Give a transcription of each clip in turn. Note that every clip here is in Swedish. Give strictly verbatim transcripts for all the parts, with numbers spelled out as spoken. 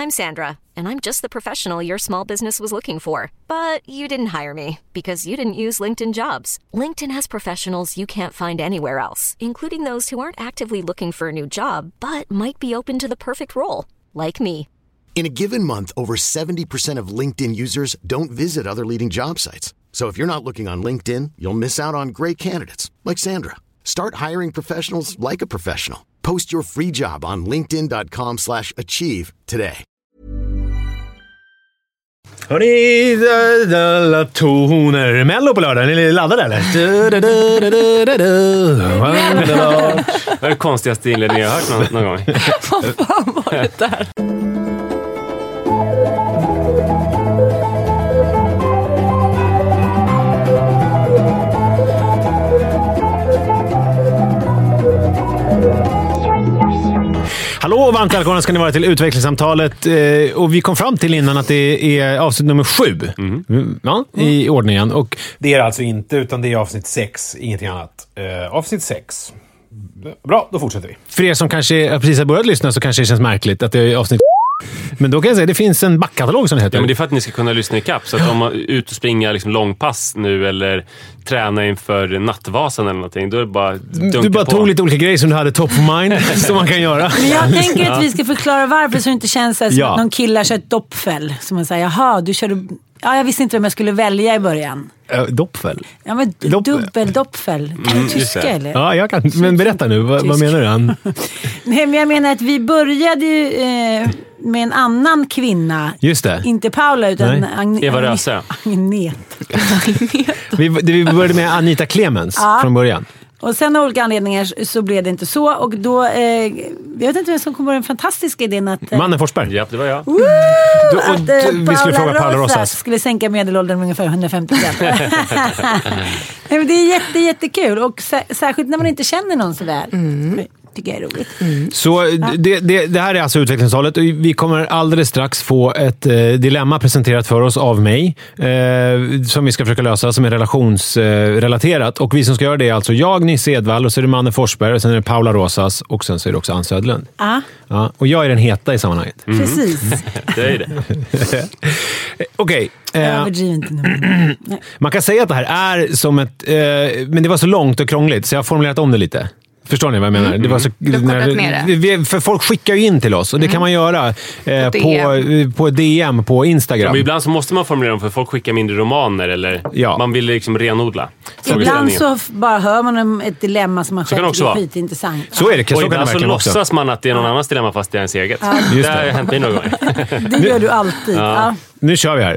I'm Sandra, and I'm just the professional your small business was looking for. But you didn't hire me because you didn't use LinkedIn Jobs. LinkedIn has professionals you can't find anywhere else, including those who aren't actively looking for a new job, but might be open to the perfect role, like me. In a given month, over seventy percent of LinkedIn users don't visit other leading job sites. So if you're not looking on LinkedIn, you'll miss out on great candidates like Sandra. Start hiring professionals like a professional. Post your free job on linkedin dot com slash achieve today. Hörni, toner. Mello på lördag. Är ni laddade eller? Det är det konstigaste inledning jag har hört någon, någon gång. Vad fan var det där? Hallå och varmt välkomna ska ni vara till utvecklingssamtalet. Och vi kom fram till innan att det är avsnitt nummer sju mm. ja, i ordningen. Och det är alltså inte, utan det är avsnitt sex, ingenting annat. Uh, avsnitt sex. Bra, då fortsätter vi. För er som kanske precis har börjat lyssna så kanske det känns märkligt att det är avsnitt. Men då kan jag säga, det finns en backkatalog som det heter. Ja, men det är för att ni ska kunna lyssna i kapp. Så att om man är ute och springer liksom långpass nu eller träna inför Nattvasan eller någonting, då är det bara dunka Du bara på. tog lite olika grejer som du hade top of mind som man kan göra. Men jag tänker att vi ska förklara varför, så det inte känns som ja. att någon killar kör ett doppfäll. Som man säger, jaha, du körde... Ja, jag visste inte vem jag skulle välja i början. Uh, doppfäll? Ja, men Dopp... dubbeldoppfäll. Kan Mm, du tyska eller? Ja, jag kan. Men berätta nu, vad, vad menar du? Han? Nej, men jag menar att vi började ju eh, med en annan kvinna. Just det. Inte Paula, utan Agn- Eva Röse. Agnet. vi, vi började med Anita Clemens ja. från början. Och sen av olika anledningar så blev det inte så. Och då, eh, jag vet inte vem som kom på den fantastiska idén att... Eh, Mannen Forsberg. Ja, det var jag. Woo, du, och, att eh, vi skulle fråga Paula Rosas. skulle sänka medelåldern med ungefär hundrafemtio procent. Men det är jätte, jättekul. Och sä- särskilt när man inte känner någon sådär. Mm. Tycker jag är roligt. Mm. Så ja. det, det, det här är alltså utvecklingstalet. Vi kommer alldeles strax få ett eh, dilemma presenterat för oss av mig eh, som vi ska försöka lösa, som är relationsrelaterat. Eh, och vi som ska göra det är alltså jag, Nisse Edvall, och så är det Manne Forsberg, och sen är det Paula Rosas, och sen så är det också Ann Södlund. Ah. Ja, och jag är den heta i sammanhanget. Mm. Precis. Det är det. Okej. Okay. Man kan säga att det här är som ett... Eh, men det var så långt och krångligt så jag har formulerat om det lite. Förstår ni vad jag menar? Mm. Det var så, när, vi, för folk skickar ju in till oss och det mm. kan man göra eh, på, på D M på Instagram. Men ibland så måste man formulera dem för folk skickar mindre romaner eller ja. man vill liksom renodla. Ibland så bara hör man ett dilemma som man själv tycker är skitintressant. Så är det. Och ibland så låtsas också. man att det är någon annans dilemma fast det är ens eget. Ja. Det har hänt mig någon gång. Det gör du alltid. Ja. Ja. Nu kör vi här.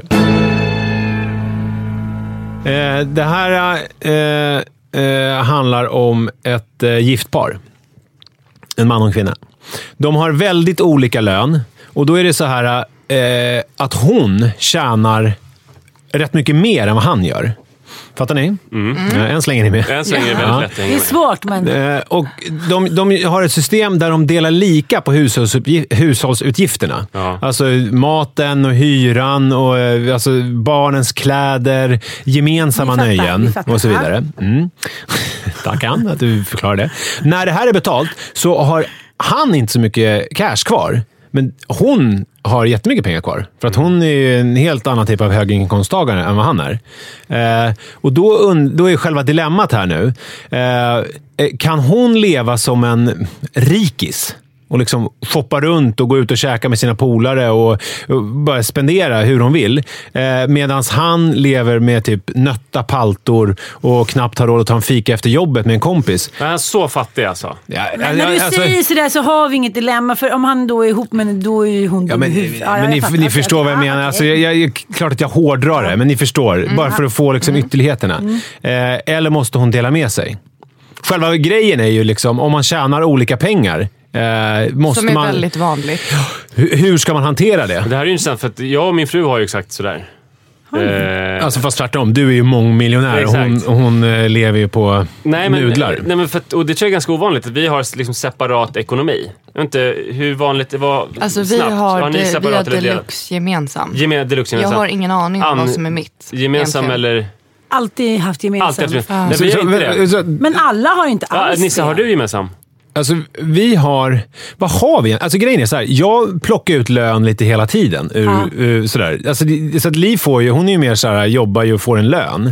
Eh, det här... Eh, Eh, handlar om ett eh, giftpar. En man och en kvinna. De har väldigt olika lön. Och då är det så här eh, att hon tjänar rätt mycket mer än vad han gör. Fattar ni? Mm. Ja, än så länge är ni med. Än så länge är det väldigt ja. lätt. Det är svårt, men... Eh, och de, de har ett system där de delar lika på hushållsuppgif- hushållsutgifterna. Ja. Alltså maten och hyran och alltså barnens kläder, gemensamma fattar, nöjen och så vidare. Mm. Tack Ann att du förklarar det. När det här är betalt så har han inte så mycket cash kvar. Men hon har jättemycket pengar kvar. För att hon är en helt annan typ av höginkomsttagare än vad han är. Eh, och då, und- då är själva dilemmat här nu. Eh, kan hon leva som en rikis? Och liksom shoppa runt och gå ut och käka med sina polare och, och bara spendera hur hon vill. Eh, medans han lever med typ nötta paltor och knappt har råd att ta en fika efter jobbet med en kompis. Men han är så fattig alltså. Ja, men när du alltså, säger sådär så har vi inget dilemma. För om han då är ihop med då är hon... Ja, men ja, men ni, ni förstår vad jag menar. Alltså, jag, jag, klart att jag hårdrar det, men ni förstår. Mm. Bara för att få liksom, mm. ytterligheterna. Mm. Eh, eller måste hon dela med sig? Själva grejen är ju liksom, om man tjänar olika pengar. Eh, måste Som är man, väldigt vanligt. Hur, hur ska man hantera det? Det här är ju intressant för att jag och min fru har ju exakt sådär. Eh, alltså fast tvärtom, du är ju mångmiljonär och hon, hon eh, lever ju på nej, men, nudlar. Nej, men för att, och det tror jag är ganska ovanligt att vi har liksom separat ekonomi. Jag vet inte hur vanligt det var. Alltså vi snabbt. har, har det, vi har deluxe gemensam. Gemen, deluxe gemensam. Jag har ingen aning om An, vad som är mitt. Gemensam egentligen. eller... Alltid haft gemensam. Alltid haft gemensam. Ah. Nej, vi har inte det. Men alla har inte alls ja, Nisse, det. har du gemensam? Alltså, vi har... Vad har vi? Alltså, grejen är så här. Jag plockar ut lön lite hela tiden. Ur, ja. ur, sådär. Alltså, det, så att Liv får ju... Hon är ju mer så här, jobbar ju och får en lön.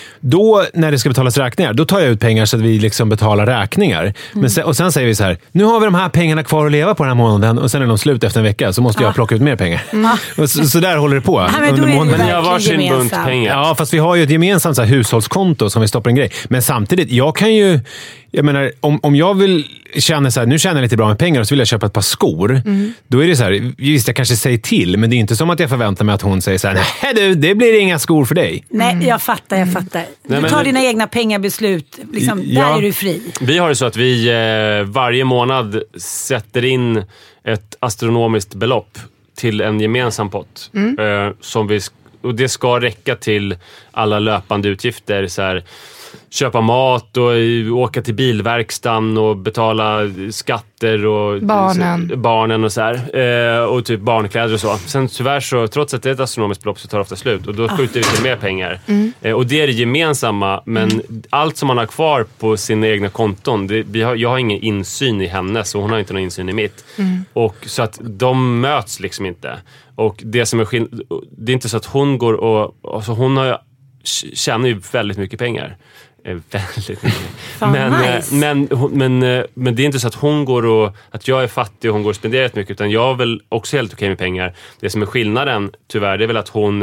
Då, när det ska betalas räkningar, då tar jag ut pengar så att vi liksom betalar räkningar. Mm. Men sen, och sen säger vi så här, nu har vi de här pengarna kvar att leva på den här månaden och sen är de slut efter en vecka, så måste jag plocka ut mer pengar. Mm. Och så, så där håller det på. Ja, men under men ni har varsin bunt pengar. Ja, fast vi har ju ett gemensamt så här, hushållskonto som vi stoppar en grej. Men samtidigt, jag kan ju... Jag menar, om, om jag vill känna så här, nu känner jag lite bra med pengar och så vill jag köpa ett par skor. Mm. Då är det så här, just jag kanske säger till, men det är inte som att jag förväntar mig att hon säger så här, nej du, det blir inga skor för dig. Nej, mm. jag fattar, jag fattar. Du nej, tar men, dina egna pengabeslut, liksom, ja, där är du fri. Vi har det så att vi eh, varje månad sätter in ett astronomiskt belopp till en gemensam pott. Mm. Eh, som vi, och det ska räcka till alla löpande utgifter, så här, köpa mat och åka till bilverkstan och betala skatter och barnen, så, barnen och så här, eh, och typ barnkläder och så. Sen tyvärr så, trots att det är ett astronomiskt belopp, så tar det ofta slut och då skjuter vi till mer pengar. Mm. Eh, och det är det gemensamma, men mm. allt som man har kvar på sina egna konton, det, vi har, jag har ingen insyn i henne, så hon har inte någon insyn i mitt. Mm. Och så att de möts liksom inte. Och det som är skill- det är inte så att hon går och, alltså hon har tjänar ju väldigt mycket pengar. Väldigt mycket. men, nice. men, men, men, men det är inte så att hon går och att jag är fattig och hon går och spenderar rätt mycket, utan jag är väl också helt okej med pengar. Det som är skillnaden, tyvärr, det är väl att hon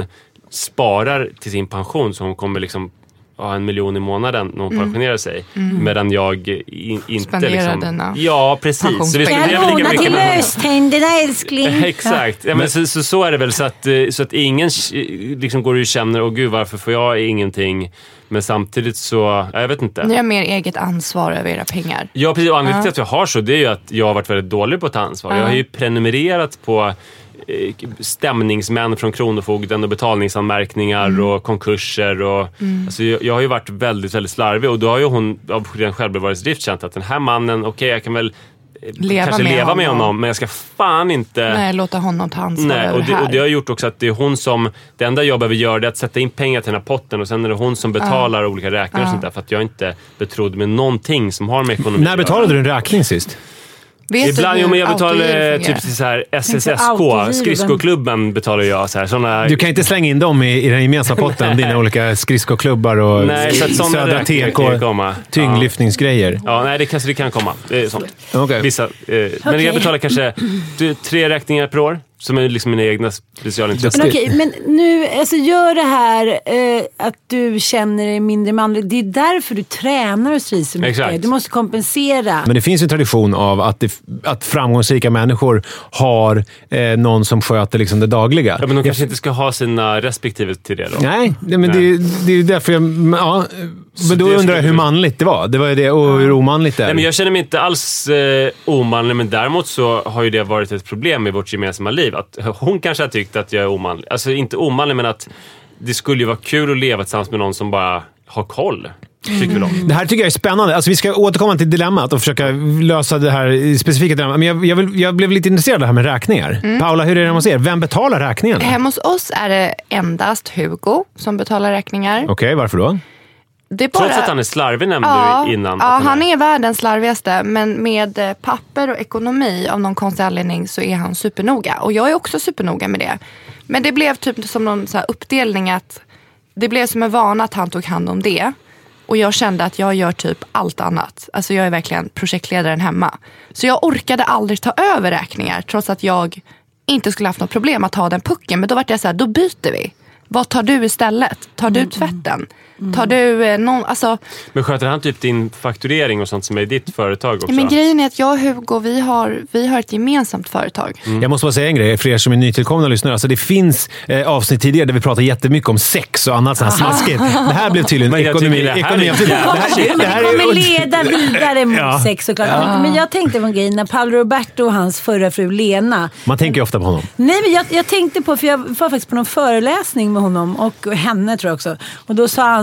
sparar till sin pension, så hon kommer liksom ha en miljon i månaden när hon mm. pensionerar sig. Mm. Medan jag in, inte spenderar liksom... denna. Ja, precis. Så vi spenderar lika mycket. Till löständerna, älskling. Exakt. Ja, men så, så, så är det väl, så att, så att ingen liksom går och känner, åh gud, varför får jag ingenting? Men samtidigt så, jag vet inte. Ni har mer eget ansvar över era pengar. Ja, precis. Och anledningen till att jag har så, det är ju att jag har varit väldigt dålig på att ta ansvar. Uh. Jag har ju prenumererat på stämningsmän från Kronofogden och betalningsanmärkningar mm. och konkurser och mm. alltså jag, jag har ju varit väldigt väldigt slarvig, och då har ju hon av den självbevarelsedrift känt att den här mannen, okej okay, jag kan väl leva kanske med leva honom. med honom, men jag ska fan inte nej, låta honom ta ansvar. Nej, och, det, och det har gjort också att det är hon som, det enda jag behöver göra är att sätta in pengar till den här potten, och sen är det hon som betalar uh. olika räkningar uh. och sånt där, för att jag inte betrodd med någonting som har med ekonomi. När betalade du en räkning sist? Vet Ibland, jo, men jag betalar typ så här S S S K, skridskoklubben betalar jag så här, såna... Du kan inte slänga in dem i, i den gemensamma potten, dina olika skridskoklubbar och nej, så att Södra T K, tyngdlyftningsgrejer. Ja, nej, det kanske det kan komma. Det är sånt. Okay. Vissa, eh, okay. Men jag betalar kanske tre räkningar per år. Som är liksom mina egna specialintressen. Men okej, men nu, alltså gör det här eh, att du känner dig mindre manlig. Det är därför du tränar och strider så mycket. Exakt. Du måste kompensera. Men det finns ju en tradition av att, det, att framgångsrika människor har eh, någon som sköter liksom det dagliga. Ja, men de kanske jag... inte ska ha sina respektive till det då. Nej, det, men Nej. Det, det är därför jag... Ja, men då undrar jag hur manligt det var. Det var ju det, och hur omanligt det är. Nej, men jag känner mig inte alls eh, omanlig, men däremot så har ju det varit ett problem i vårt gemensamma liv. Att hon kanske har tyckt att jag är omanlig. Alltså inte omanlig, men att det skulle ju vara kul att leva tillsammans med någon som bara har koll. Tycker vi då. Det här tycker jag är spännande. Alltså vi ska återkomma till dilemmat och försöka lösa det här specifika dilemmat. Men jag, jag, vill, jag blev lite intresserad av det här med räkningar. Mm. Paula, hur är det hos er? Vem betalar räkningarna? Hemma hos oss är det endast Hugo som betalar räkningar. Okej, okay, varför då? Det är bara... Trots att han är slarvig, nämnde ja, du innan. Ja, han är världens slarvigaste. Men med papper och ekonomi av någon konstig anledning så är han supernoga. Och jag är också supernoga med det. Men det blev typ som någon så här uppdelning att det blev som en vana att han tog hand om det. Och jag kände att jag gör typ allt annat. Alltså jag är verkligen projektledaren hemma. Så jag orkade aldrig ta över räkningar trots att jag inte skulle haft något problem att ha den pucken. Men då var det så här, då byter vi. Vad tar du istället? Tar du tvätten? Mm. Tar du eh, någon, alltså... Men sköter han typ din fakturering och sånt som är i ditt företag också? Men grejen är att jag och Hugo, vi har, vi har ett gemensamt företag. Mm. Jag måste bara säga en grej för er som är nytillkomna lyssnare. Alltså det finns eh, avsnitt tidigare där vi pratar jättemycket om sex och annat sånt här smaskigt. Det här blev tydligen ekonomi. Det här, ekonomi. är, det här, det här är, kommer leda vidare mot ja. sex såklart. Ja. Men jag tänkte på en grej när Paolo Roberto och hans förra fru Lena. Man tänker ju ofta på honom. Nej, men jag, jag tänkte på, för jag var faktiskt på någon föreläsning med honom och henne tror jag också. Och då sa han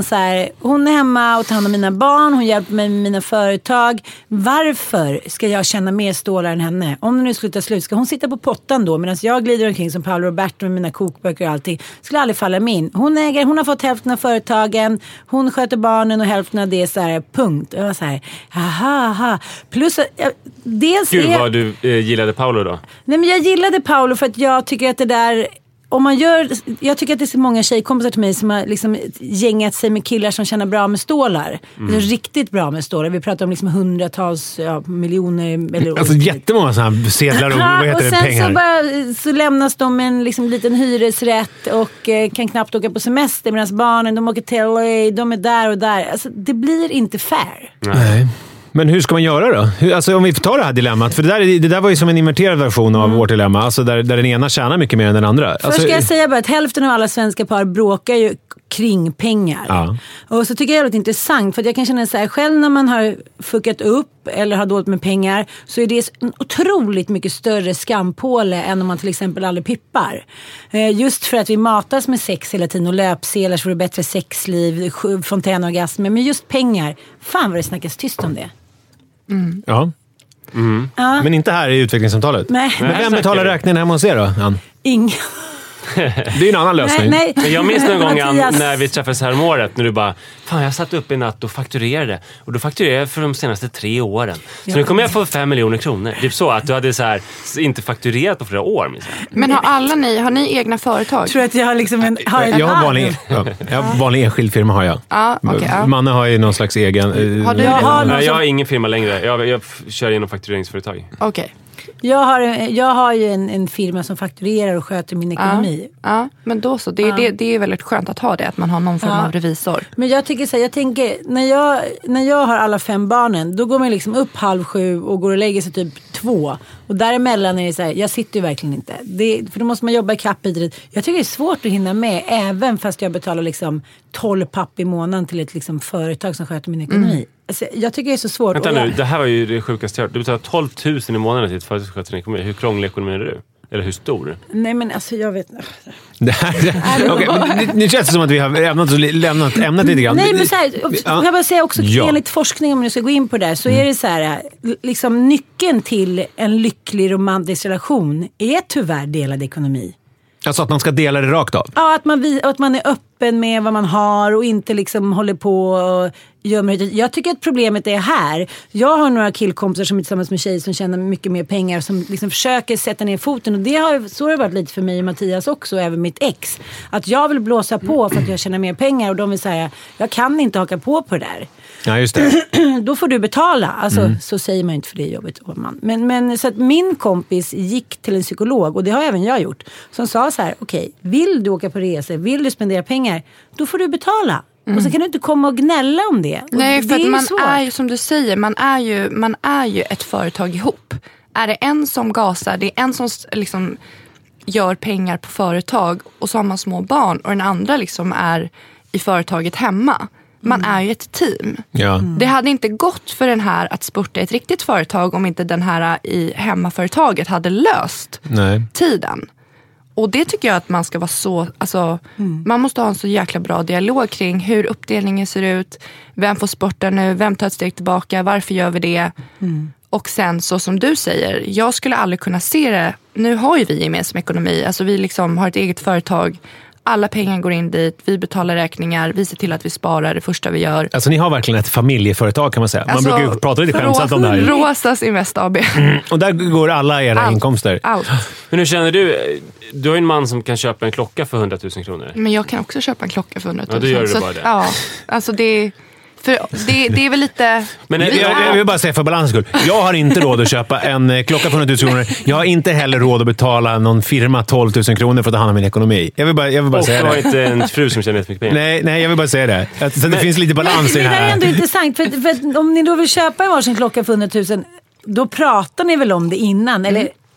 man så här, hon är hemma och tar hand om mina barn, hon hjälper mig med mina företag. Varför ska jag känna mer stålar än henne? Om det nu slutar slut, ska hon sitta på pottan då medan jag glider omkring som Paolo Roberto med mina kokböcker och allting? Skulle aldrig falla mig in. Hon äger, hon har fått hälften av företagen, hon sköter barnen och hälften av det, så här, punkt. Jag var så här, aha, aha. Plus att jag, dels Gud är, vad du eh, gillade Paolo då. Nej, men jag gillade Paolo för att jag tycker att det där, om man gör, jag tycker att det är så många tjejkompisar till mig som har liksom gängat sig med killar som känner bra med stålar. Mm. Riktigt bra med stålar. Vi pratar om liksom hundratals, ja, miljoner. Eller, alltså jättemånga sådana sedlar och vad heter och det, sen pengar. Så, bara, så lämnas de med en liksom, liten hyresrätt och eh, kan knappt åka på semester medan barnen, de åker till L A, de är där och där. Alltså, det blir inte fair. Nej. Men hur ska man göra då? Hur, alltså om vi tar det här dilemmat. För det där, det där var ju som en inverterad version av mm. vårt dilemma. Alltså där, där den ena tjänar mycket mer än den andra. Först alltså, ska jag säga bara att hälften av alla svenska par bråkar ju kring pengar. Ja. Och så tycker jag det är lite intressant. För att jag kan känna så här, själv när man har fuckat upp eller har dåligt med pengar, så är det en otroligt mycket större skampåle än om man till exempel aldrig pippar. Just för att vi matas med sex hela tiden och löpselar så får det bättre sexliv, fontänorgasmer. Men just pengar, fan vad det snackas tyst om det. Mm. Ja. Mm. Ja. Men inte här i utvecklingssamtalet. Nej. Men vem betalar räkningen hemma hos er då, Ann? Ingen. Det är en annan lösning. Nej, nej. Jag minns någon gång Ann, Mattias. när vi träffades här om året, när du bara, fan jag satt upp i natt och fakturerade. Och då fakturerade jag för de senaste tre åren. Så ja. Nu kommer jag få fem miljoner kronor. Det är så att du hade så här, inte fakturerat på flera år. Minst. Men har alla ni, har ni egna företag? Jag tror att jag har liksom en, har en jag har vanlig, ja, jag har vanlig enskild firma har jag. Ja, okay, ja. Manne har ju någon slags egen. Har du jag, har Nej, jag har ingen firma längre. Jag, jag kör genom faktureringsföretag. Okej. Okay. Jag har, jag har ju en, en firma som fakturerar och sköter min ekonomi. Ja, ja men då så. Det, ja. det, det är väldigt skönt att ha det. Att man har någon form ja. av revisor. Men jag tycker så här, jag tänker, när jag, när jag har alla fem barnen, då går man liksom upp halv sju och går och lägger sig typ två. Och däremellan är det så här, jag sitter ju verkligen inte. Det, för då måste man jobba i kapp i. Jag tycker det är svårt att hinna med, även fast jag betalar liksom tolv papp i månaden till ett liksom företag som sköter min ekonomi. Mm. Alltså, jag tycker det är så svårt. Vänta jag... nu, det här var ju det sjukaste jag hört. Du betalar tolv tusen i månaden till ett företag som sköter din ekonomi. Hur krånglig ekonomi är du? Eller hur stor? Nej men alltså jag vet... Det här, det, okay, men det, det känns som att vi har ämnat, lämnat ämnet lite grann. Nej men så här, jag bara säga också ja. enligt forskning, om du ska gå in på det, så mm. är det så här, liksom nyckeln till en lycklig romantisk relation är tyvärr delad ekonomi. Alltså att man ska dela det rakt av? Ja, att man, att man är öppen med vad man har och inte liksom håller på och gör mig. Jag tycker att problemet är här. Jag har några killkompisar som är tillsammans med tjejer som tjänar mycket mer pengar, som liksom försöker sätta ner foten. Och det har, så har det varit lite för mig och Mattias också, och även mitt ex. Att jag vill blåsa på för att jag tjänar mer pengar, och de vill säga, jag kan inte haka på på det där. Ja, just det. Då får du betala. Alltså, mm. så säger man inte för det jobbet. Men, men så att min kompis gick till en psykolog, och det har även jag gjort, som sa så här, okej, okay, vill du åka på resor, vill du spendera pengar, då får du betala. Mm. Och så kan du inte komma och gnälla om det. Och Nej, det för är att man svårt. är ju, som du säger, man är ju, man är ju ett företag ihop. Är det en som gasar, det är en som liksom gör pengar på företag, och så har man små barn, och den andra liksom är i företaget hemma. Man mm. är ju ett team. Ja. Mm. Det hade inte gått för den här att spurta ett riktigt företag om inte den här i hemmaföretaget hade löst Nej. tiden. Och det tycker jag att man ska vara så, alltså, mm. man måste ha en så jäkla bra dialog kring hur uppdelningen ser ut, vem får spurta nu, vem tar ett steg tillbaka, varför gör vi det? Mm. Och sen så som du säger, jag skulle aldrig kunna se det, nu har ju vi gemensam ekonomi, alltså vi liksom har ett eget företag, alla pengar går in dit, vi betalar räkningar, vi ser till att vi sparar det första vi gör. Alltså ni har verkligen ett familjeföretag kan man säga. Man alltså, brukar ju prata lite skämtsamt om det här. Rosas Invest A B. Mm. Och där går alla era allt, inkomster. Allt. Men hur känner du? Du har ju en man som kan köpa en klocka för hundratusen kronor. Men jag kan också köpa en klocka för hundratusen. Ja, då gör du så bara det. Ja, alltså det... För det, det är väl lite... Men jag, jag, jag vill bara säga för balans skull. Jag har inte råd att köpa en klocka för hundratusen kronor. Jag har inte heller råd att betala någon firma tolv tusen kronor för att ta hand om min ekonomi. Jag vill bara, jag vill bara och säga det. Och du har inte en fru som känner jättemycket pengar. Nej, nej, jag vill bara säga det. Så men, det finns lite balans i det här. Det är ändå intressant. För, för om ni då vill köpa en varsin klocka för hundratusen, då pratar ni väl om det innan? Eller... Mm.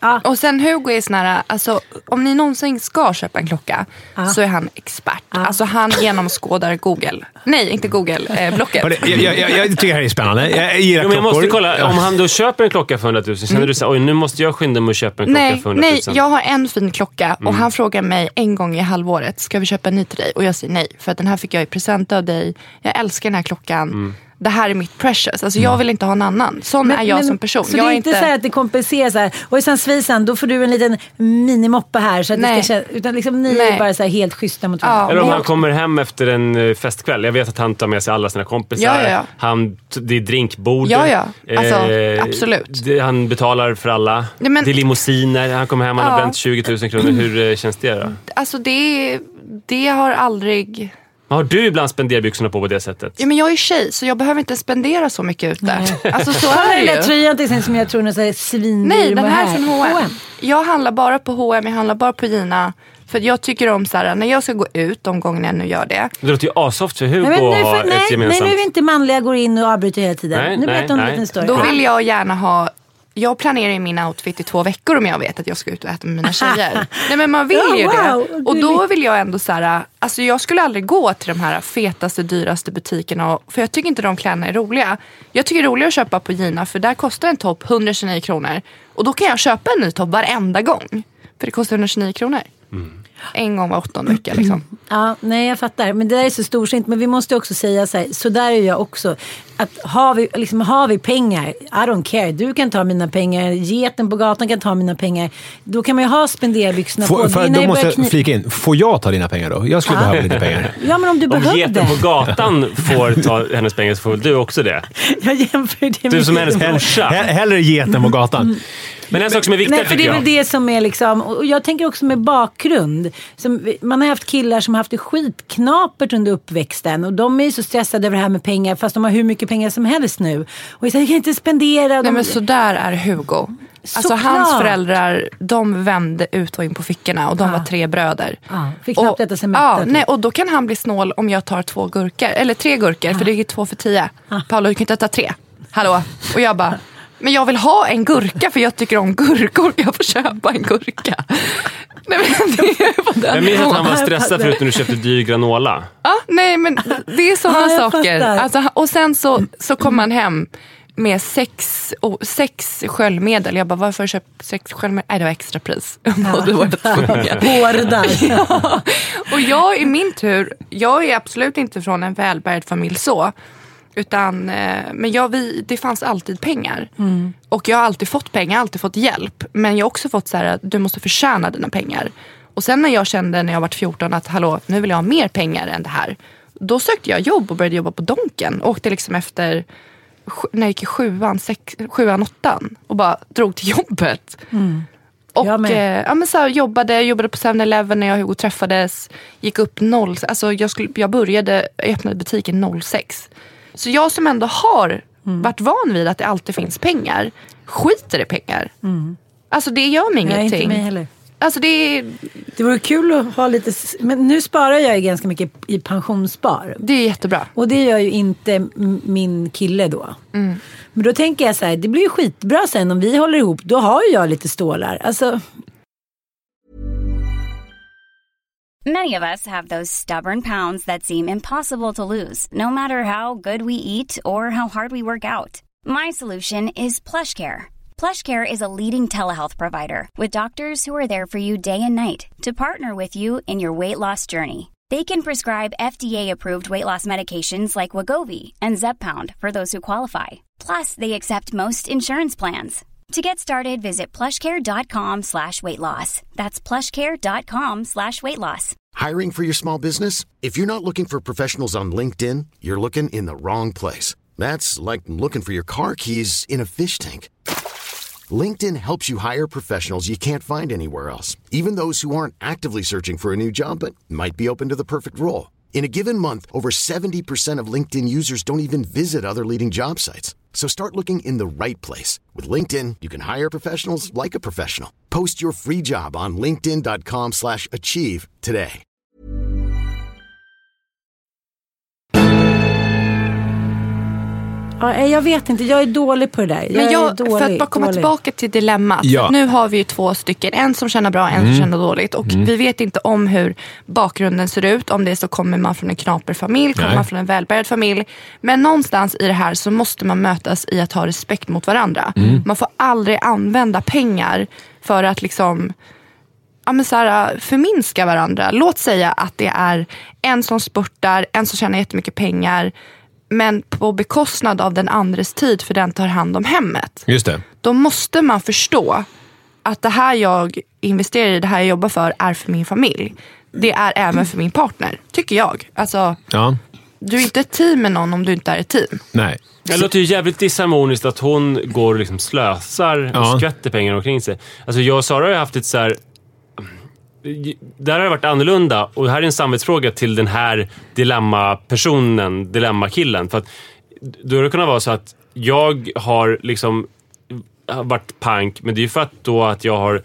Ah. Och sen Hugo är sån här, alltså, om ni någonsin ska köpa en klocka ah. så är han expert. Ah. Alltså han genomskådar Google. Nej, inte Google, eh, Blocket. jag, jag, jag, jag tycker det här är spännande. Jag gillar jo, men jag måste kolla, om han då köper en klocka för hundra tusen, känner mm. du så oj, nu måste jag skynda mig att köpa en klocka nej, för hundra tusen? Nej, jag har en fin klocka och mm. han frågar mig en gång i halvåret, ska vi köpa en ny till dig? Och jag säger nej, för att den här fick jag i present av dig. Jag älskar den här klockan. Mm. Det här är mitt precious. Alltså jag vill inte ha en annan. Sån men, är jag men, som person. Så jag det är är inte inte så här att det kompenserar så här. Och sen svisen, då får du en liten minimoppa här. Så att det ska, utan liksom ni Nej. är bara så här helt schyssta mot varandra. Ja. Eller om han kommer hem efter en festkväll. Jag vet att han tar med sig alla sina kompisar. Ja, ja, ja. Han, det är drinkbord. Ja, ja. Alltså, eh, absolut. Det, han betalar för alla. Nej, men, det är limousiner. Han kommer hem och ja. har bränt tjugo tusen kronor. Hur känns det då? Alltså det, det har aldrig... Har du ibland spenderbyxorna på på det sättet? Ja, men jag är tjej så jag behöver inte spendera så mycket ute. Nej. Alltså så är det ju. Den tröjan till exempel som jag tror är svindyr. Nej, den här är från H och M. Jag handlar bara på H och M, jag handlar bara på Gina. För jag tycker om så här, när jag ska gå ut de gångerna jag nu gör det. Det låter ju asoft för Hugo att ha nej, ett gemensamt... Nej, nu är vi inte manliga, går in och avbryter hela tiden. Nej, nu nej, berättar om nej. en liten story. Då vill jag gärna ha... Jag planerar i min outfit i två veckor om jag vet att jag ska ut och äta med mina tjejer. Nej, men man vill ju oh, wow. det. Och då vill jag ändå så här, alltså jag skulle aldrig gå till de här fetaste, dyraste butikerna. För jag tycker inte de kläderna är roliga. Jag tycker det är roligare att köpa på Gina, för där kostar en topp hundratjugonio kronor. Och då kan jag köpa en ny topp varenda gång. För det kostar hundratjugonio kronor. Mm. En gång var åttonde vecka liksom. Ja, nej jag fattar. Men det där är så storsint. Men vi måste också säga så här, så där är jag också. Att har vi, liksom, har vi pengar, I don't care. Du kan ta mina pengar, geten på gatan kan ta mina pengar. Då kan man ju ha spenderbyxorna på. För, då måste jag kni- flika in. Får jag ta dina pengar då? Jag skulle ja. behöva lite pengar. Ja, men om du om behövde. Om geten på gatan får ta hennes pengar så får du också det. Jag jämför det med du som är hennes morsa. Hellre geten på gatan. Mm. Men en sak som är viktig, nej, för det är väl det som är liksom, och jag tänker också med bakgrund. Som, man har haft killar som har haft det skitknapert under uppväxten och de är ju så stressade över det här med pengar fast de har hur mycket pengar som helst nu. Och jag säger, jag kan inte spendera. Nej, de... men så där är Hugo. Så alltså klart. Hans föräldrar, de vände ut och in på fickorna och de ah. var tre bröder. Ah. Fick knappt äta sig mätta. Ja, nej, och då kan han bli snål om jag tar två gurkor, eller tre gurkor, ah. för det är två för tio. Ah. Paolo, du kan inte äta tre. Hallå? Och jag bara... Men jag vill ha en gurka för jag tycker om gurkor. Jag får köpa en gurka. Nej, men det är jag minns att han var stressad förut när du köpte dyr granola. Ja, nej men det är sådana ja, saker. Alltså, och sen så, så kom han hem med sex, oh, sex sköljmedel. Jag bara, varför har du köpt sex sköljmedel? Nej, det var extra pris. Ja. Det var Hårda. Ja. Och jag i min tur, jag är absolut inte från en välbärgad familj så. Utan, eh, men jag, vi, det fanns alltid pengar. Mm. Och jag har alltid fått pengar, jag har alltid fått hjälp. Men jag har också fått så här att du måste förtjäna dina pengar. Och sen när jag kände när jag var fjorton att hallå, nu vill jag ha mer pengar än det här. Då sökte jag jobb och började jobba på Donken. Åkte liksom efter, när jag gick i sjuan, sex, sjuan, åttan. Och bara drog till jobbet. Mm. Och eh, ja, men så här, jobbade, jobbade på seven eleven när jag och Hugo träffades. Gick upp noll, alltså jag, skulle, jag började, jag öppnade butiken noll sex. Så jag som ändå har mm. varit van vid att det alltid finns pengar, skiter i pengar. Mm. Alltså det gör mig ingenting. Nej, inte mig heller. Alltså det är... Det vore kul att ha lite... Men nu sparar jag ju ganska mycket i pensionsspar. Det är jättebra. Och det gör ju inte min kille då. Mm. Men då tänker jag så här, det blir ju skitbra sen om vi håller ihop. Då har ju jag lite stålar. Alltså... Many of us have those stubborn pounds that seem impossible to lose, no matter how good we eat or how hard we work out. My solution is PlushCare. PlushCare is a leading telehealth provider with doctors who are there for you day and night to partner with you in your weight loss journey. They can prescribe F D A-approved weight loss medications like Wegovy and Zepbound for those who qualify. Plus, they accept most insurance plans. To get started, visit plushcare.com slash weight loss. That's plushcare.com slash weight loss. Hiring for your small business? If you're not looking for professionals on LinkedIn, you're looking in the wrong place. That's like looking for your car keys in a fish tank. LinkedIn helps you hire professionals you can't find anywhere else, even those who aren't actively searching for a new job but might be open to the perfect role. In a given month, over seventy percent of LinkedIn users don't even visit other leading job sites. So start looking in the right place. With LinkedIn, you can hire professionals like a professional. Post your free job on linkedin.com slash achieve today. Ja, jag vet inte, jag är dålig på det där. Jag Men jag, är dålig, för att bara komma dålig. tillbaka till dilemmat. Ja. Nu har vi ju två stycken. En som känner bra, en Mm. som känner dåligt. Och mm. vi vet inte om hur bakgrunden ser ut. Om det är så kommer man från en knaperfamilj, kommer Nej. man från en välbärgad familj. Men någonstans i det här så måste man mötas i att ha respekt mot varandra. Mm. Man får aldrig använda pengar för att liksom... Ja, men så här, förminska varandra. Låt säga att det är en som spurtar, en som tjänar jättemycket pengar, men på bekostnad av den andres tid för den tar hand om hemmet. Just det. Då måste man förstå att det här jag investerar i, det här jag jobbar för är för min familj. Det är även för min partner, tycker jag. Alltså, ja. Du är inte ett team med någon om du inte är ett team. Nej. Det låter ju jävligt disharmoniskt att hon går och liksom slösar ja. och skvätter pengar omkring sig. Alltså jag och Sara har ju haft ett så här... Där har det varit annorlunda, och det här är en samvetsfråga till den här dilemma-personen, dilemma-killen. För att då har det kunnat vara så att jag har liksom varit pank, men det är ju för att då att jag har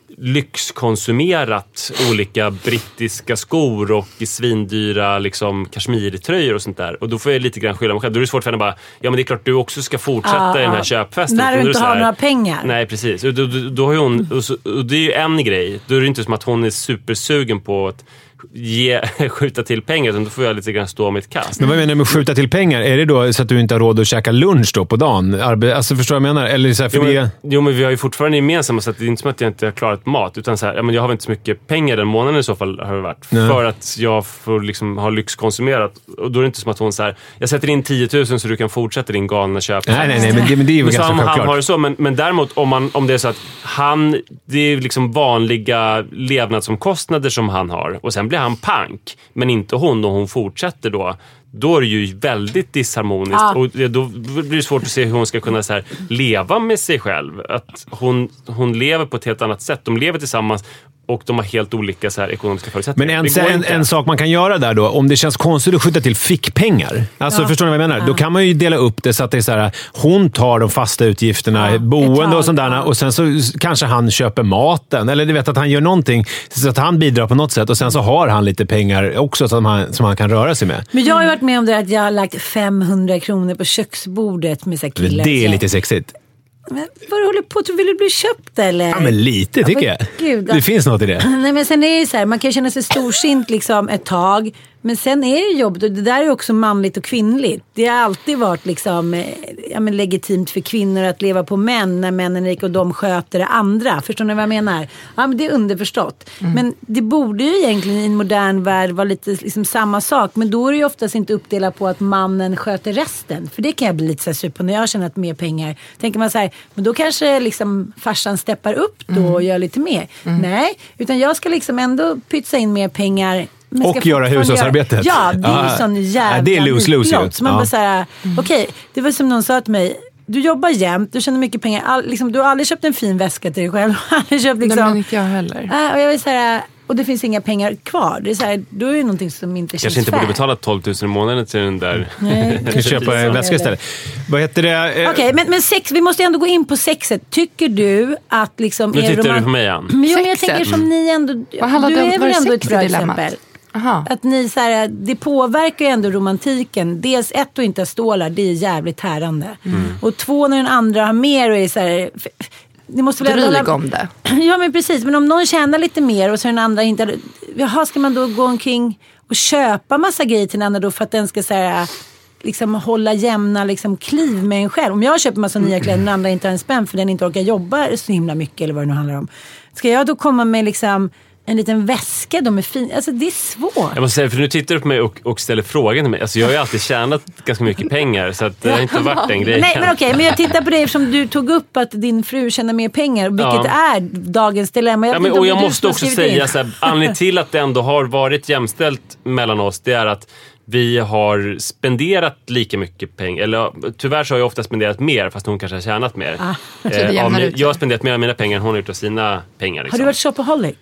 lyxkonsumerat olika brittiska skor och svindyra liksom kashmirtröjor och sånt där. Och då får jag lite grann skylla mig själv. Då är det svårt för henne bara, ja men det är klart du också ska fortsätta ah, i den här köpfesten. När du inte har några pengar. Nej, precis. Och då, då, då har hon, och, så, och det är ju en grej. Då är det inte som att hon är supersugen på att ge, skjuta till pengar, utan då får jag lite grann stå med ett kast. Men vad menar du med att skjuta till pengar? Är det då så att du inte har råd att käka lunch då på dagen? Arbe- alltså förstår du vad jag menar? Eller så här, för jo, men, det... jo, men vi har ju fortfarande gemensamma, så att det är inte som att jag inte har klarat mat, utan så här, ja, men jag har väl inte så mycket pengar den månaden i så fall har det varit. Nej. För att jag får liksom ha lyxkonsumerat. Och då är det inte som att hon så här, jag sätter in tio tusen så du kan fortsätta din galna köp. Nej, nej, nej, men det, men det är ju ganska självklart. Han har det så, men, men däremot om, man, om det är så att han, det är liksom vanliga levnadsomkostnader som han har, och sen blir han pank, men inte hon, och hon fortsätter då, då är det ju väldigt disharmoniskt. Ja. Och då blir det svårt att se hur hon ska kunna så här leva med sig själv. Att hon, hon lever på ett helt annat sätt. De lever tillsammans och de har helt olika så här ekonomiska förutsättningar. Men en, en, en sak man kan göra där då, om det känns konstigt att skjuta till fickpengar. Alltså ja. Förstår ni vad jag menar? Ja. Då kan man ju dela upp det så att det är så här, hon tar de fasta utgifterna, ja, boende och sånt där, ja. Och sen så kanske han köper maten. Eller du vet att han gör någonting så att han bidrar på något sätt, och sen så har han lite pengar också som han, som han kan röra sig med. Men jag har ju varit med om det att jag har lagt femhundra kronor på köksbordet med så killar. Det är lite sexigt. Men vad du håller på? Tror vill du bli köpt eller? Ja, men lite tycker jag. Gud, det finns något i det. Nej, men sen är det ju så här, man kan känna sig storsint liksom ett tag. Men sen är det jobbigt, och det där är också manligt och kvinnligt. Det har alltid varit liksom, ja, men legitimt för kvinnor att leva på män när männen är rika och de sköter det andra. Förstår ni vad jag menar? Ja, men det är underförstått. Mm. Men det borde ju egentligen i en modern värld vara lite liksom samma sak. Men då är det ju oftast inte uppdelat på att mannen sköter resten. För det kan jag bli lite så här super när jag har tjänat mer pengar. Tänker man så här, men då kanske liksom farsan steppar upp då och gör lite mer. Mm. Nej, utan jag ska liksom ändå pytsa in mer pengar. Och göra hushållsarbetet. Ja, det är ju sån jävla... Ja, det är lose-lose. Så man ja. bara såhär, mm. okej, okay, det var som någon sa till mig, du jobbar jämt, du tjänar mycket pengar, all, liksom, du har aldrig köpt en fin väska till dig själv. aldrig köpt, liksom, Nej, men inte jag heller. Äh, och jag vill säga, och det finns inga pengar kvar. Det är så här, då är det någonting som inte känns kanske inte fair. Borde betala tolv tusen i månaden till den där. Nej, du kan köpa en väska istället. Vad heter det? Okej, okay, men, men sex, vi måste ändå gå in på sexet. Tycker du att liksom... Nu tittar roman... du på mig igen. Men jo, men jag tänker som ni ändå... Vad du är väl ändå ett bra dilemmat? exempel. Aha. Att ni så här, det påverkar ju ändå romantiken. Dels ett och inte ha stålar, det är jävligt härande. Mm. Och två, när den andra har mer och är så här... Ni måste väl dryg ändå... om det. Ja, men precis. Men om någon tjänar lite mer och så den andra inte... Jaha, ska man då gå omkring och köpa massa grejer till den andra då för att den ska så här, liksom hålla jämna liksom, kliv med en själv? Om jag köper massa nya kläder och den andra inte har en spänn för den inte orkar jobba så himla mycket eller vad det nu handlar om. Ska jag då komma med liksom... en liten väska, de är fin. Alltså det är svårt. Jag måste säga, för nu tittar du på mig och, och ställer frågan till mig. Alltså jag har ju alltid tjänat ganska mycket pengar, så att det har inte varit en grej. Nej, men okej, men jag tittar på dig eftersom du tog upp att din fru tjänar mer pengar, vilket ja. är dagens dilemma. Jag ja, men, och jag måste också säga så här, anledningen till att det ändå har varit jämställt mellan oss, det är att vi har spenderat lika mycket pengar. Eller tyvärr så har jag ofta spenderat mer, fast hon kanske har tjänat mer. Ah, eh, av, jag har spenderat mer av mina pengar än hon har gjort av sina pengar. Liksom. Har du varit shopaholic?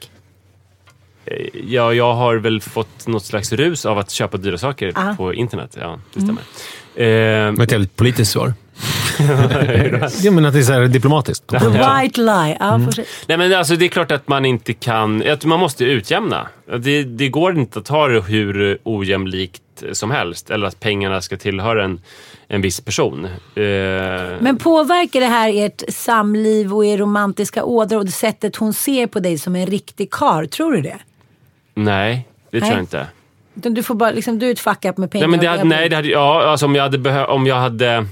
Ja, jag har väl fått något slags rus av att köpa dyra saker ah. på internet. Ja, det stämmer. Mm. Eh, ett helt politiskt svar. Ja, men att det är så här diplomatiskt. The white lie. Ja, mm. Nej, men alltså det är klart att man inte kan... Att man måste utjämna. Det, det går inte att ha det hur ojämlikt vilket som helst. Eller att pengarna ska tillhöra en, en viss person. Eh, Men påverkar det här ert samliv och er romantiska ådra och det sättet hon ser på dig som en riktig karl? Tror du det? nej, det Nej. tror jag inte. Du får bara, liksom, du är ett fuck up med pengar. Nej, men det och hade, jag- nej, det hade, ja, alltså om jag hade, behö- om jag hade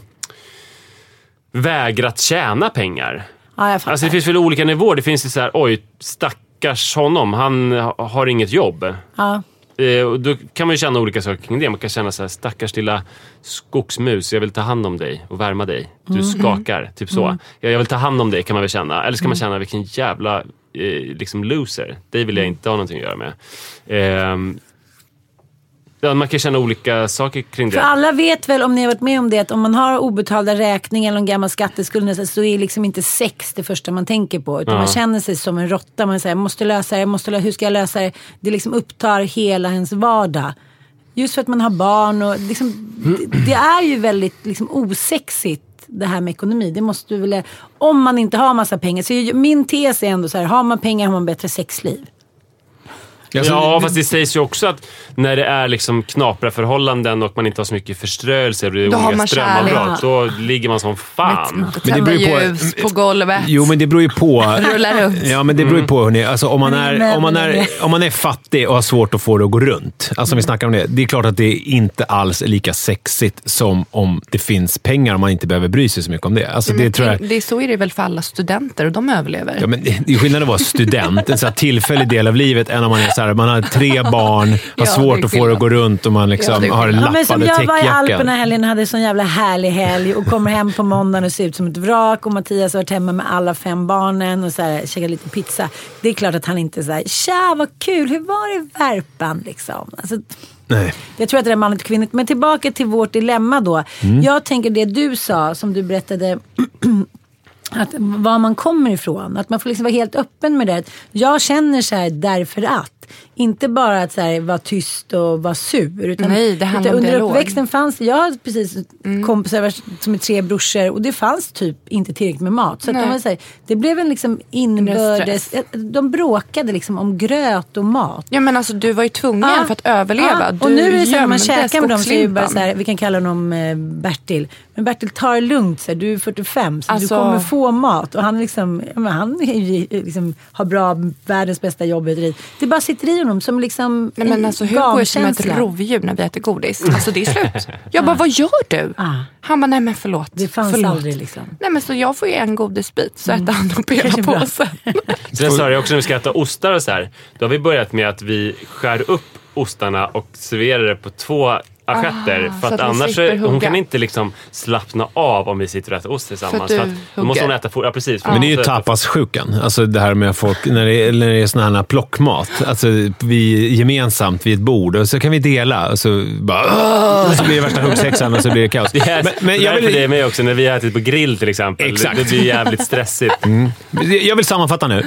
vägrat tjäna pengar. Ja, jag fattar. Alltså det finns väl olika nivåer. Det finns ju så här, oj, stackars honom. Han ha- har inget jobb. Ja. Eh, och då kan man ju känna olika saker kring det. Man kan känna så här, stackars lilla skogsmus. Jag vill ta hand om dig och värma dig. Du Mm. skakar, typ så. Ja, jag vill ta hand om dig kan man väl känna. Eller ska Mm. man känna vilken jävla eh, liksom loser. Det vill jag inte ha någonting att göra med. Ehm, ja, man kan känna olika saker kring det. För alla vet väl, om ni har varit med om det, att om man har obetalda räkningar eller en gammal skatteskuld så är liksom inte sex det första man tänker på. Utan Ja. man känner sig som en råtta. Man säger, jag måste lösa det, jag måste lösa, hur ska jag lösa det? Det liksom upptar hela ens vardag. Just för att man har barn och liksom, det, det är ju väldigt liksom osexigt det här med ekonomi. Det måste du väl, om man inte har massa pengar. Så min tes är ändå så här, har man pengar har man bättre sexliv. Alltså, Ja, det- fast det sägs ju också att när det är liksom knapra förhållanden och man inte har så mycket förströelse och det är Då har olika man strömavbrott, då ligger man som fan. Men det beror ju på- ljus på golvet. Jo, men det beror ju på... Rullar runt. Ja, men det beror ju på, hörni. Alltså, om, man är, om, man är, om man är fattig och har svårt att få det att gå runt. Alltså, om vi snackar om det. Det är klart att det inte alls är lika sexigt som om det finns pengar och man inte behöver bry sig så mycket om det. Alltså, det Men tror jag... det är så är det väl för alla studenter och de överlever. Ja, men det är skillnad att vara student, en så här tillfällig del av livet, än om man är så här, man har tre barn, har Ja, svårt det är att få det att gå runt och man liksom Ja, det är har skillnad. Ja, men som lappade jag var i täckjackan. Alperna helgen och hade en sån jävla härlig helg och kommer hem på måndagen och ser ut som ett vrak och Mattias har varit hemma med alla fem barnen och så här, käkat lite pizza. Det är klart att han inte säger tja vad kul, hur var det i Värpan liksom? Alltså, Nej. jag tror att det är manligt och kvinnligt. Men tillbaka till vårt dilemma då. Mm. Jag tänker det du sa, som du berättade att var man kommer ifrån. Att man får liksom vara helt öppen med det. Jag känner så här därför att. Inte bara att så här, vara tyst och vara sur. Utan, Nej, det handlar utan om under dialog. uppväxten fanns, jag hade precis kompisar som är tre brorsor och det fanns typ inte tillräckligt med mat. Så att Nej. de var så här, det blev en liksom inbördes, de bråkade liksom om gröt och mat. Ja, men alltså du var ju tvungen Ja. för att överleva. Ja, Du och nu är det så här, när man gömde käkar med dem så är det bara skogslimpan. så här, vi kan kalla honom eh, Bertil. Men Bertil, tar det lugnt, så här, du är fyrtiofem så Alltså- du kommer få mat. Och han, liksom, ja, men han är ju, liksom, har bra, världens bästa jobb. Det bara sitter i honom som liksom Nej, men alltså Hugo är som ett gamkänsla. rovdjur när vi äter godis. Alltså det är slut. Jag bara, vad gör du? Ah. Han bara, nej men förlåt. Det fanns förlåt. aldrig liksom. Nej men så jag får ju en godisbit så äter han upp hela Kanske bra. påsen. Sen sa jag också när vi ska äta ostar och så här. Då har vi börjat med att vi skär upp ostarna och serverar det på två assietter. Ah, för så att att vi annars slipper är, hon hugga. kan inte liksom slappna av om vi sitter och äter ost tillsammans. du För att då måste hon hugger. äta for, ja, precis. För Men det är ju hon måste äta- tapassjukan. Alltså det här med folk, när det är, när det är sån här plockmat. Alltså vi gemensamt vid ett bord och så kan vi dela och så bara "Åh!" så blir det värsta huggsexan och så blir det kaos. Det är, Men, men jag därför det är vill, med också när vi har ätit på grill till exempel. Exakt. Det, det blir jävligt stressigt. jag vill sammanfatta nu.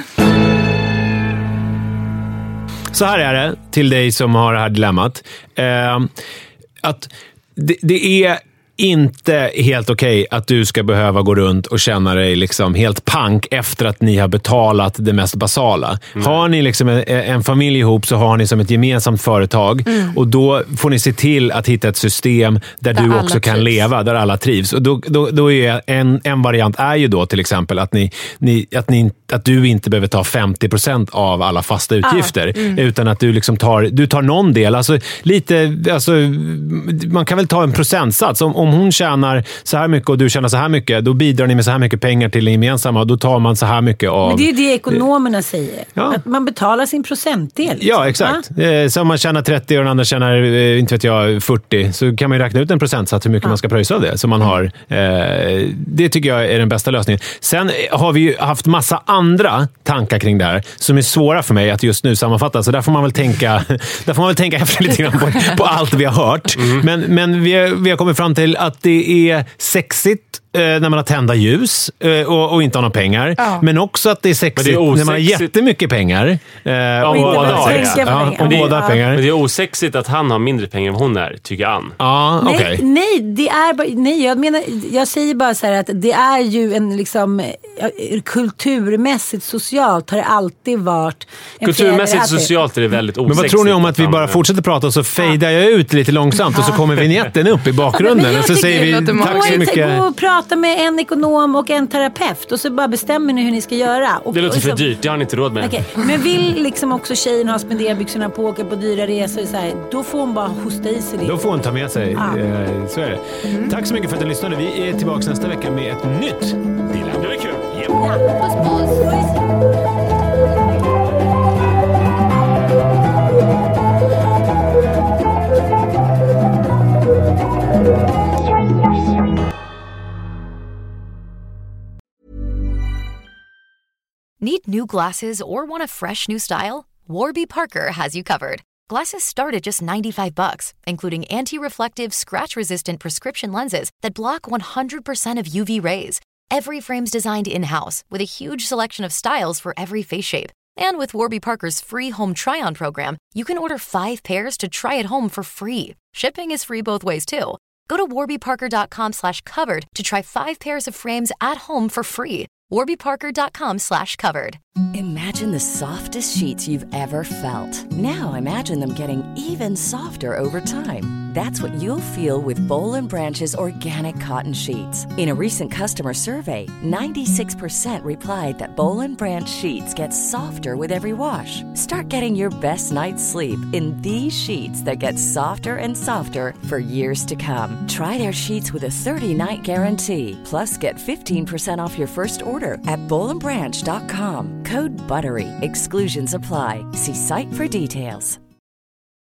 Så här är det till dig som har det här dilemmat. Eh, att det, det är inte helt okej att du ska behöva gå runt och känna dig liksom helt pank efter att ni har betalat det mest basala. Mm. Har ni liksom en, en familj ihop så har ni som ett gemensamt företag mm. och då får ni se till att hitta ett system där, där du också kan trivs. leva, där alla trivs. Och då, då, då är en, en variant är ju då till exempel att, ni, ni, att, ni, att du inte behöver ta femtio procent av alla fasta utgifter Ah, mm. utan att du liksom tar, du tar någon del. Alltså, lite, alltså, man kan väl ta en procentsats. Om, om hon tjänar så här mycket och du tjänar så här mycket, då bidrar ni med så här mycket pengar till det gemensamma och då tar man så här mycket av... Men det är ju det ekonomerna säger. Ja. Att man betalar sin procentdel. Liksom. Ja, exakt. Ja. Så om man tjänar trettio och den andra tjänar, eh, inte vet jag, fyrtio, så kan man ju räkna ut en procentsats hur mycket ja. man ska pröjsa av det. Så man har, eh, det tycker jag är den bästa lösningen. Sen har vi ju haft massa andra tankar kring det här som är svåra för mig att just nu sammanfatta. Så där får man väl tänka, där får man väl tänka efter lite grann på, på allt vi har hört. Mm. Men, men vi, har, vi har kommit fram till att det är sexigt eh, när man har tända ljus eh, och, och inte har några pengar. Ja. Men också att det är sexigt det är när man har jättemycket pengar. Eh, och båda har ja, och båda ja. pengar. Men det är osexigt att han har mindre pengar än hon är, tycker Ann. Ja, okej. Okay. Nej, nej, det är bara, nej, jag menar, jag säger bara så här att det är ju en liksom kulturmässigt, socialt har det alltid varit. Kulturmässigt, socialt är det väldigt osexigt. Men vad tror ni om att vi bara fortsätter prata och så fejdar jag ut lite långsamt och så kommer vignetten upp i bakgrunden ja, och så säger vi tack så mycket. Gå och prata med en ekonom och en terapeut och så bara bestämmer ni hur ni ska göra. Och, det låter och så, för dyrt, det har ni inte råd med. Okay. Men vill liksom också tjejen ha spenderbyxorna på, åka på dyra resor så här, då får hon bara hosta i sig det. Då får hon ta med sig. Ja. Så är det. Mm. Tack så mycket för att du lyssnade. Vi är tillbaka nästa vecka med ett nytt dilemma. Det är kul. Yep. Ja. Puss, puss. Need new glasses or want a fresh new style? Warby Parker has you covered. Glasses start at just ninety-five bucks, including anti-reflective, scratch-resistant prescription lenses that block one hundred percent of U V rays. Every frame's designed in-house with a huge selection of styles for every face shape. And with Warby Parker's free home try-on program, you can order five pairs to try at home for free. Shipping is free both ways, too. Go to warbyparker.com slash covered to try five pairs of frames at home for free. warbyparker.com slash covered. Imagine the softest sheets you've ever felt. Now imagine them getting even softer over time. That's what you'll feel with Boll and Branch's organic cotton sheets. In a recent customer survey, ninety-six percent replied that Boll and Branch sheets get softer with every wash. Start getting your best night's sleep in these sheets that get softer and softer for years to come. Try their sheets with a thirty-night guarantee. Plus, get fifteen percent off your first order at boll and branch dot com. Code BUTTERY. Exclusions apply. See site for details.